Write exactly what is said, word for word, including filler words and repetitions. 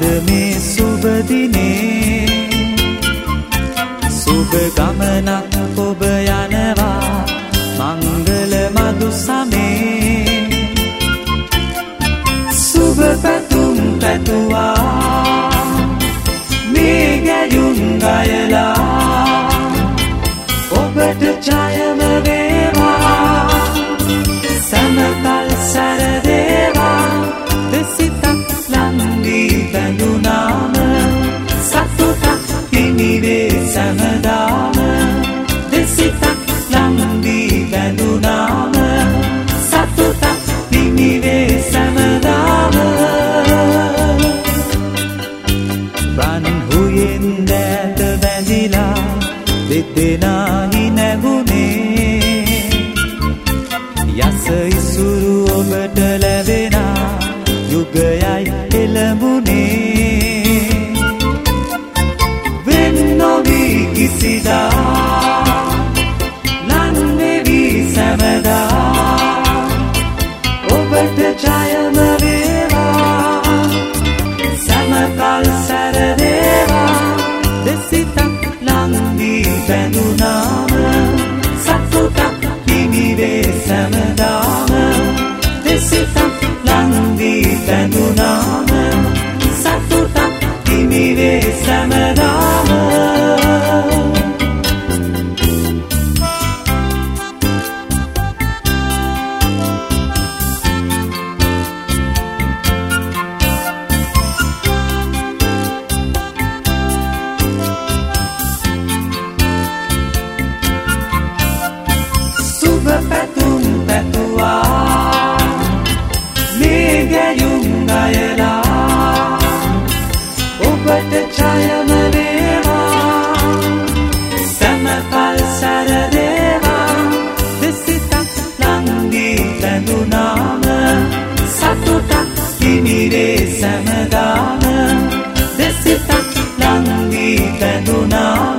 අද මේ සුබ දිනේ සුබ ගමනක් ඔබ යනවා මංගල මදු සමේ සුබ පැතුම් පැතුවා මේ ගැයුම් ගයලා ඔබට ජයම වේවා සමතල් සැරදේවා දෙසිතක් ලංවී බැඳුනාම සතුටක් හිමිවේ සැමදාම දෙසිතක් ලංවී බැඳුනාම සතුටක් හිමිවේ සැමදාම බන්හුයෙන් දෑත බැඳිලා දෙදෙනාහි නැගුණේ යස ඉසුරු ඔබට ලැබෙනා යුගයයි එළඹුණේ වෙන් නොවී කිසිදා ලං වෙවී සැමදා ඔබට ජයම වේවා සමකල් සැරදේවා දෙසිතක් ලං වී බැඳුනාම සතුටක් හිමිවේ සැමදාම දෙසිතක් ලං වී බැඳුනාම සතුටක් හිමිවේ සැමදාම සුබ පැතුම් පැතුවා මේ ගැයුම් ගයලා ඔබට ජයම වේවා සමකල් සැරදේවා දෙසිතක් ලං වී බැඳුනාම සතුටක් හිමිවේ සැමදාම දෙසිතක් ලං වී බැඳුනාම